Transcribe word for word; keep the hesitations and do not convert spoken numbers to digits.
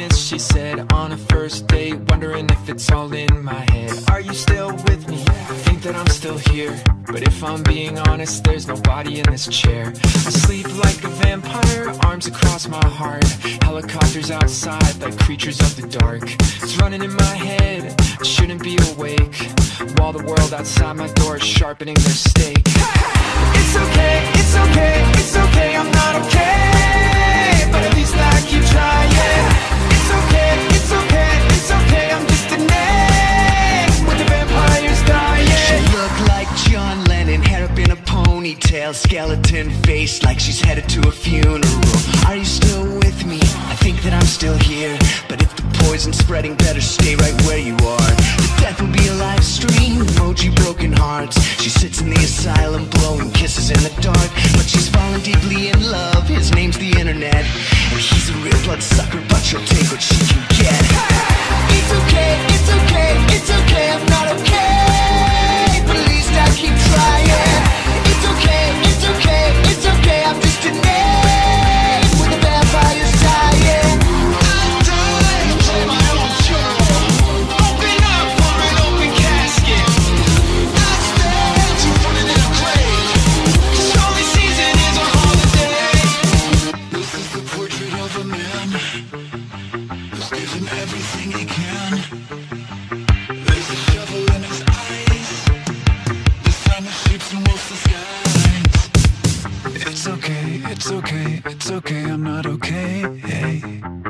minutes, she said, on a first date, wondering if it's all in my head. Are you still with me? Think that I'm still here, but if I'm being honest, there's nobody in this chair. I sleep like a vampire, arms across my heart. Helicopters outside, like creatures of the dark. It's running in my head, I shouldn't be awake, while the world outside my door is sharpening their stake. It's okay, it's okay, it's okay, I'm not okay, but at least I keep trying. It's okay, it's okay, it's okay, I'm just a name with the vampires dying. She looked like John Lennon, hair up in a ponytail, skeleton face like she's headed to a funeral. Are you still with me? I think that I'm still here, but if the poison's spreading, better stay right where you are. The death will be a live stream, emoji broken hearts. She sits in the asylum blowing kisses in the dark, but she's fallen deeply in love. His name's the internet, and he's a real bloodsucker, but she'll take what she can get. It's okay, it's okay, it's okay, I'm not okay, but at least I keep trying. It's okay, it's okay, it's okay, I'm just a name with the vampires dying. I'll die and play my own funeral. Open up for an open casket. Not stand to put it in a grave, 'cause only season is a holiday. This is the portrait of a man who's given everything he can. There's a shovel in his eyes, this time the sheep's and wolves disguise. It's okay, it's okay, it's okay, I'm not okay. Hey.